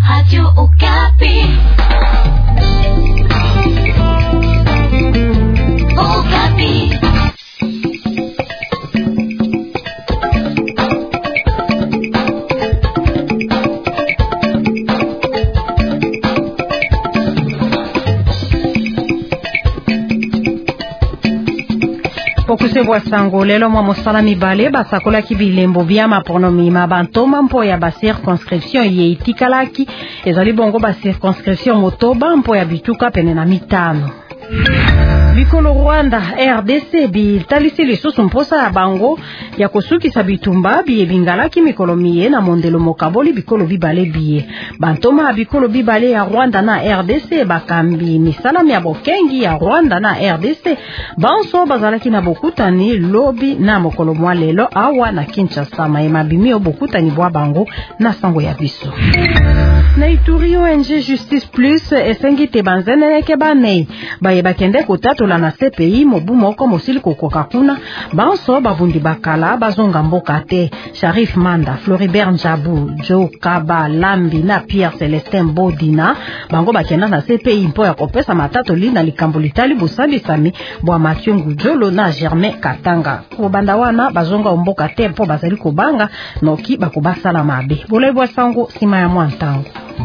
Radio Okapi. Okapi. Pokusebwa sango lelo mwa mosala mibale basakola kibilembo bya maponomi mabantoma mpo ya ba circonscription ye itikalaki ezali bongo ba circonscription motoba mpo ya bituka pene na mitano. Bikolo Rwanda RDC bitalisi lisusu mposa ya bango ya kosukisa bitumba biye bingalaki mikolo miye na mondelo mokaboli bikolo bibale biye. Bantoma bikolo bibale ya Rwanda na RDC bakambi misala ya bokengi ya Rwanda na RDC banso bazalaki na bokutani lobi na mokolo mwa lelo awa na Kinshasa mayema bimio bokutani bwa bango na sango ya biso. Na Ituri ONG Justice Plus esengi te banzene ke banei baye bakende kotatola na CPI mobu moko mosili kokoka kuna banso bavundi bakala bazonga mboka te. Sharif Manda, Floribert Njabu, Joe Kaba, Lambi na Pierre Celestin Bodina bango bakenda na CPI mpo ya kopesa matato lina likambo litali busambisami bwa Mathieu Ngudjolo na Germain Katanga. Kobanda wana bazonga mboka te mpo bazali kobanga noki bakobasala mabe. Bolebwa sango sima ya mwantango.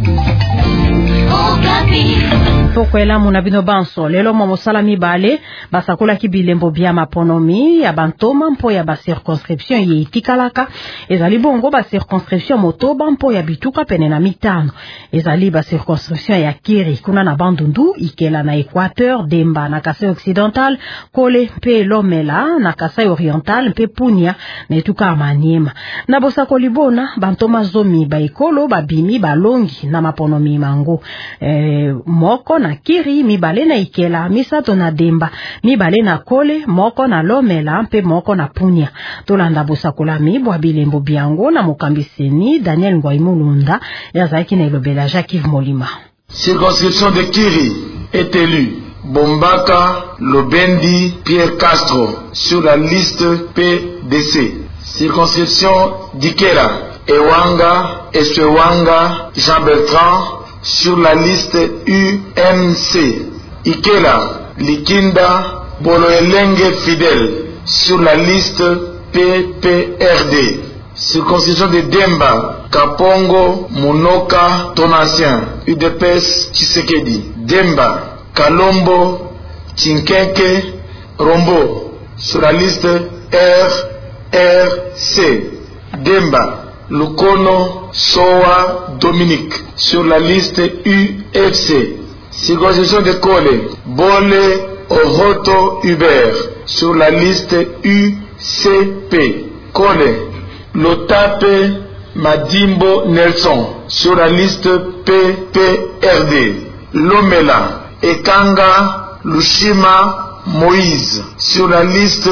Pokwela muna bino banso lelo mwa mosala mibale basakola kibilembo bya maponomi ya bantoma mpo ya ba circonscription ye itikalaka ezali bongo ba circonscription motoba mpo ya bituka pene na mitano ezali ba circonscription ya Kiri kuna na Bandundu Ikela na Équateur Demba na Kasai Occidental Kole mpe Lomela na Kasai Oriental mpe Punia na etuka Maniema na bosakoli bona bantoma zomi ba ekolo babimi balongi na maponomi mango moko na Kiri mibale na Ikela misato na Demba mibale na Kole moko na Lomela mpe moko na Punia tolanda bosakola mibwa bilembo biango na mokambiseni Daniel Ngwaimulunda yazaki na ilobela Jacques Molima. Circonscription de Kiri est élu Bombaka Lobendi Pierre Castro sur la liste PDC. Circonscription d'Ikela Ewanga Eswewanga Jean Bertrand sur la liste UMC. Ikela Likinda Boloelenge Fidel sur la liste PPRD. Circonscription de Demba Kapongo Munoka Tonancien UDPS Tshisekedi. Demba Kalombo Chinkenke Rombo sur la liste RRC. Demba Lukono Soa Dominique sur la liste UFC. Circonscription de Kole Bole Oroto Hubert sur la liste UCP. Kole Lotape Madimbo Nelson sur la liste PPRD. Lomela Ekanga Lushima Moïse sur la liste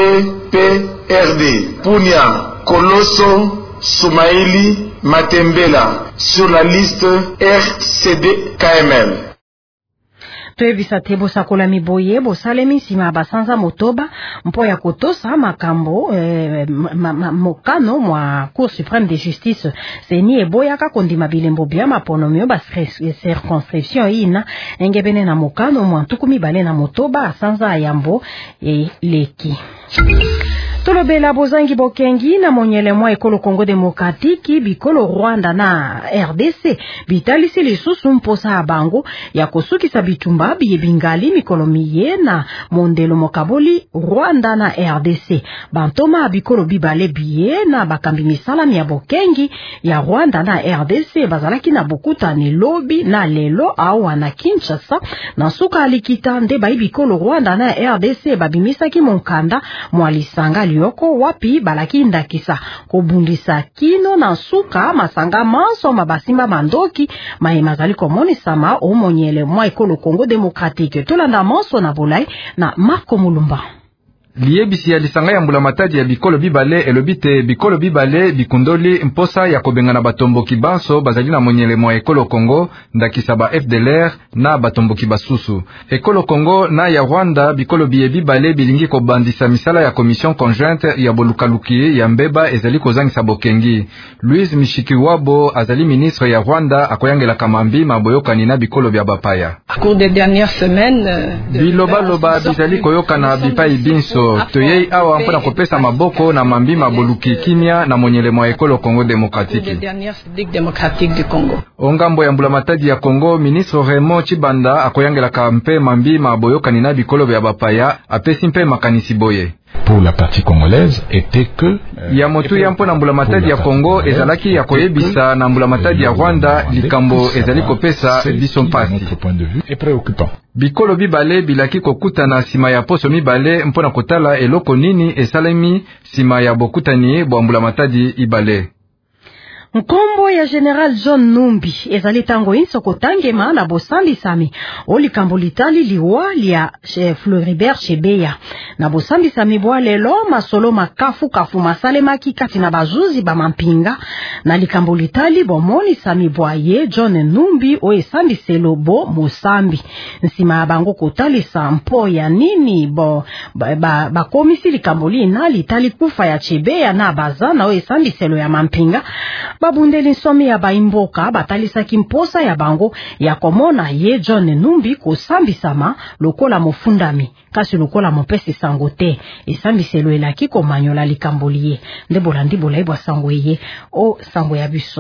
PPRD. Punia Koloso Soumaïli Matembela sur la liste RCD-KML. Tuebisa tebo sakola miboye bosalemi sima basanza motoba mpo ya kotosa makambo mokano mwa Cour suprême de justice seni eboyaka kondima bilembo bya maponomio ba circonscription ina engebene na mokano mwa ntukumi bale na motoba asanza yambo leki. Tolobela bozangi bokengi na monyele mwa ekolo Congo Demokratiki bikolo Rwanda na RDC bitalisi lisusu mposa abango ya kosukisa bitumba biye bingali mikolo miye na mondelo mokaboli Rwanda na RDC bantoma bikolo bibale biye na bakambi misala ya bokengi ya Rwanda na RDC bazalaki na bokutani lobi na lelo awa na Kinshasa na suka alikita nde bai bikolo Rwanda na RDC babimisaki monkanda mwalisanga yoko wapi balaki ndakisa kobundisa kino na suka masanga manso mabasimba mandoki maimazali komoni sama omonyele mwa ekolo Congo Demokratike tolanda manso na bolai na Marco Mulumba. Liebisi ya lisanga ya mbula matadi ya bikolo bibale elobite bikolo bibale bikundoli mposa ya kobengana batomboki banso bazali na monyelemo ya ekolo Kongo ndakisa ba FDLR na batomboki basusu. Ekolo Kongo na ya Rwanda bikolo bibale bilingi kobandisa misala ya commission conjointe ya bolukaluki ya mbeba ezali kozangisa bokengi. Louise Mishikiwabo azali ministre ya Rwanda akoyangela kamambi maboyokani na bikolo bya bapaya. Biloba bizali koyokana bipai binso toyei awa mpona kopesa maboko na mambi maboluki kimia na monyelemo ya ekolo Kongo Demokratiki. Ongambo ya mbula matadi ya Kongo, ministre Raymond Chibanda akoyangela kampe mambi maboyokani na bikolo bya bapaya apesi mpe makanisi boye. Pour la partie congolaise était que ya motu ya mpona mbula matadi ya Kongo ezalaki ya koyebisa na mbula matadi ya Rwanda likambo ezali kopesa biso mpasi. Bikolo bibale bilaki kokuta na sima ya poso mibale mpona kotala eloko nini esalemi sima ya bokutani bwa mbula matadi ibale. Nkombo ya General John Numbi ezali tango inso kotangema na bosambisami olikambo litali liwa lia Floribert Chebeya na bosambisami bwa lelo masolo makafu masalemaki kati na bazuzi ba mampinga na likambo litali bomoni sami bwa ye John Numbi o esambiselo bo mosambi nsima bango kotali sampo ya nini bo komisi likambo lina litali kufa ya Chebeya na bazana o esambiselo ya mampinga babundeli nsomi ya baimboka batalisaki mposa ya bango ya komona ye John Numbi kosambisama lokola mofundami kasi lokola mopesi sango te esambiselo elaki komanyola likambolie ndebola ibwa sango ye o sango ya biso.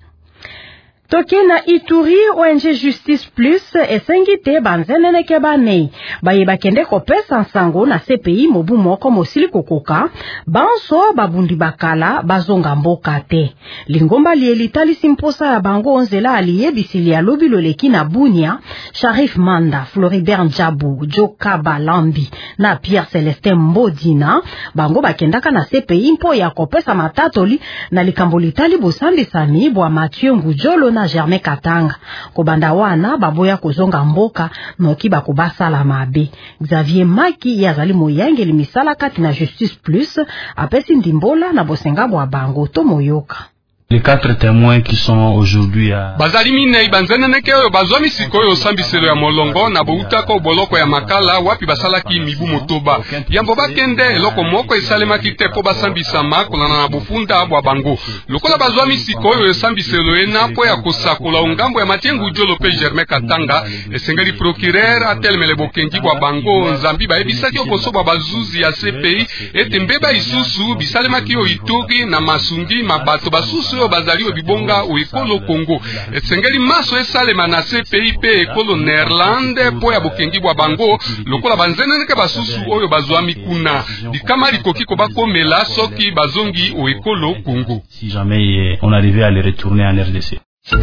Toki na Ituri ONG Justice Plus esengite banzenene ke banei baye bakende kopesa nsango na CPI mobu moko mosili kokoka banso babundi bakala bazonga mboka te lingomba lielitali simposa ya bango onzela aliyebisili ya lobi loleki na Bunia Sharif Manda Floribert Njabu Joka Balambi na Pierre Celestin Mbodina bango bakendaka na CPI mpo ya kopesa matatoli na likambo litali bosambisami bwa Mathieu Ngujolo na Germain Katanga kobanda wana baboya kozonga mboka noki bakubasala mabe. Xavier Maki yazali moyangeli misala kati na Justice Plus apesi ndimbola na bosenga bwa bango to moyoka. Les 4 témoins qui sont aujourd'hui à bazali minei banzeneneke oyo bazwami sikoyo sambiselo ya molongo na boutako boloko ya makala wapi basalaki mibu motoba yambo bakende eloko moko esalemaki te po basambisama kolana na bufunda bwa bango lokola bazwami sikoyo esambiselo ena po ya kosakola ongambo ya Mathieu Ngujolo pe Germain Katanga esengeli procureur atelemele bokengi bwa bango nzambi bayebisaki okosobwa bazuzi ya CPI ete mbeba isusu bisalemaki oyo Ituri na Masungi mabato basusu oyo bazali oyo bibonga o ekolo Kongo esengeli maso esalema na CPI pe ekolo Néerlande po ya bokengi bwa bango lokola banzeneneke basusu oyo bazwami kuna bikama likoki ko bakomela soki bazongi o ekolo Kongo si jamais on arrivait à les retourner en RDC.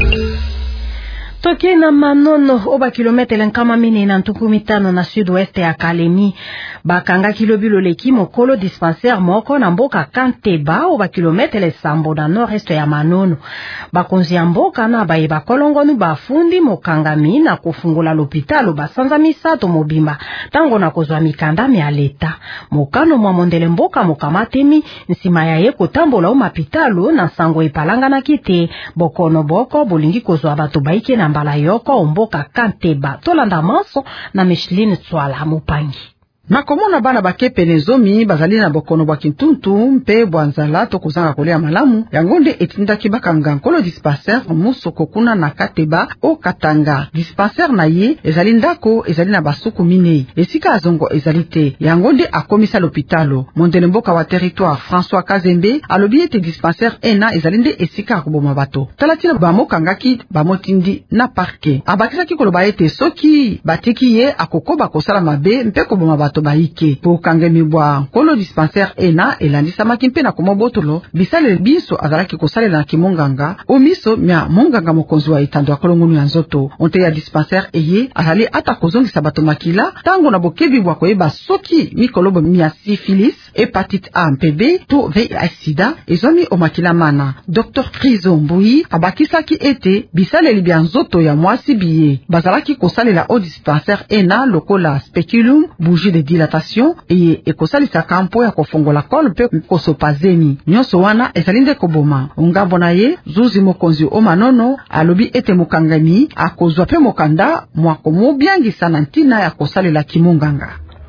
Toki na Manono oba kilometre nkama mine na ntuku mitano na sud-ouest ya Kalemi bakanga kilobilo leki mokolo dispensaire moko na mboka Kanteba oba kilometre sambo na nord-est ya Manono bakonzi ya mboka na baye bakolongoni bafundi mokangami na kufungula l'hôpital basanza misato mobimba tango na kozwa mikandami ya leta mokano mwa mondele mboka mokamatemi nsima ya ye kotambola o mapitalo na sango epalanga na kite bokono boko bolingi kozwa bato baike na mbala yoko omboka Kanteba tolanda manso na Micheline Tswala Mupangi. Na komona bana bakepene zomi bazali na bokono bwa kintuntu mpe bwanzala to kozanga kolea malamu yangonde etindaki bakanga nkolo dispensaire musoko kuna na Kateba o Katanga dispensaire na ye ezali ndako ezali na basuku minei esika azongo ezali te yangonde akomisa l'hôpitalo mondele mboka wa territoire François Kazembe alobi ete dispensaire ena ezali nde esika akoboma bato talatina bamokangaki bamotindi na parke abakisaki koloba ete soki batiki ye akokoba kosala mabe mpe koboma bato baike po kangemi bwa nkolo dispensaire ena elandisa makimpe na komobotolo bisale biso azalaki kosalela na kimonganga omiso mya monganga mokonzi wa etando akolongonu ya nzoto onte ya dispensaire eye azali ata kozongisa bato makila tango na bokebi bwa koyeba soki mikolobo mya syphilis hepatite A MPB to VIH/sida ezomi omakila mana. Dr Krizo Mbui abakisaki ete bisaleli bya nzoto ya mwasi biye bazalaki kosalela au dispensaire ena lokola speculum, bougie de dilatation eye ekosalisa kampo ya kofongola kolo pe kosopazeni nyonso wana ezali nde koboma. Ngambo na ye Zuzi mokonzi omanono alobi ete mokangami akozwa pe mokanda mwako mobiangisa na ntina ya kosalela kimonganga.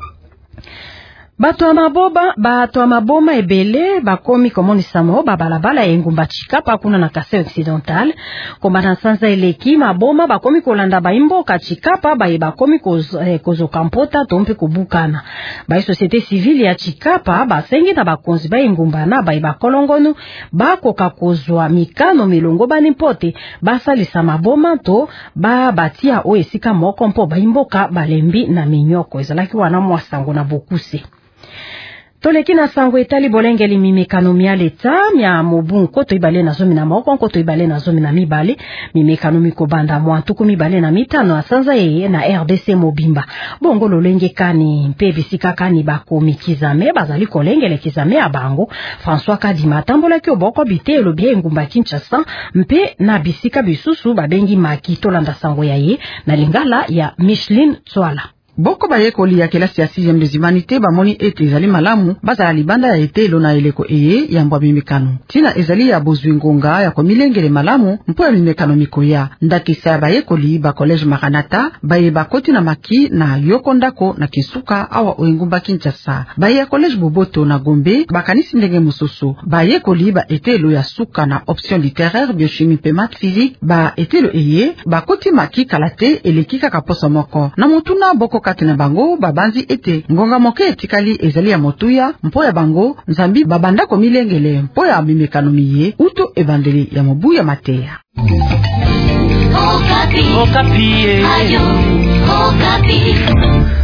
Bato ya maboma ebele bakomi komonisa mo babalabala engumba Chikapa kuna na Kasai Occidental komana sanza eleki maboma bakomi kolanda baimboka Chikapa baye bakomi kozoka mpota tompe kubukana baye société civile ya Chikapa basengi na bakonzi ba engumba na baye bakolongonu bakoka kozwa mikano milongo banimpote basalisa maboma to batia o esika moko mpo baimboka balembi na minyoko ezalaki wana mwasango na bokuse. Toleki na sango etali bolengeli mimekano mia leta mia mobu koto ibale na zomi na moko koto ibale na zomi na mibale mimekano mikobanda mwantuku mibale na mitano asanza yeye na RDC Mobimba bongo lolenge kani mpe bisika kani bakomi kizame bazali kolengele kizame abango François Kadima tambola ki oboko bite elobie ngumba Kinshasa mpe na bisika bisusu babengi makito landa sango yaye na lingala ya Micheline Tswala. Boko bayekoli ya kelasi ya 6e des humanités bamoni ete ezali malamu bazala libanda ya etelo na eleko eye ya mbwa mimekano. Tina ezali ya bozwi ngonga ya komilengele malamu mpo ya mimekano mikoya. Ndakisa ya bayekoli ba collège Maranatha baye bakoti na maki na yokondako na Kisuka awa oengumba Kinshasa. Baye ya collège Boboto na Gombe bakanisi ndenge mususu. Bayekoli ba etelo ya suka na option littéraire biochimie pe maths physique ba etelo eye bakoti maki kalate elekika kaposa moko. Na mutuna boko kati na bango babanzi ete ngonga moke etikali ezali ya motuya mpo ya bango nzambi babanda komilengele mpo ya mimekano miye uto ebandeli ya mobu ya mateya. Okapi. Ayo, Okapi.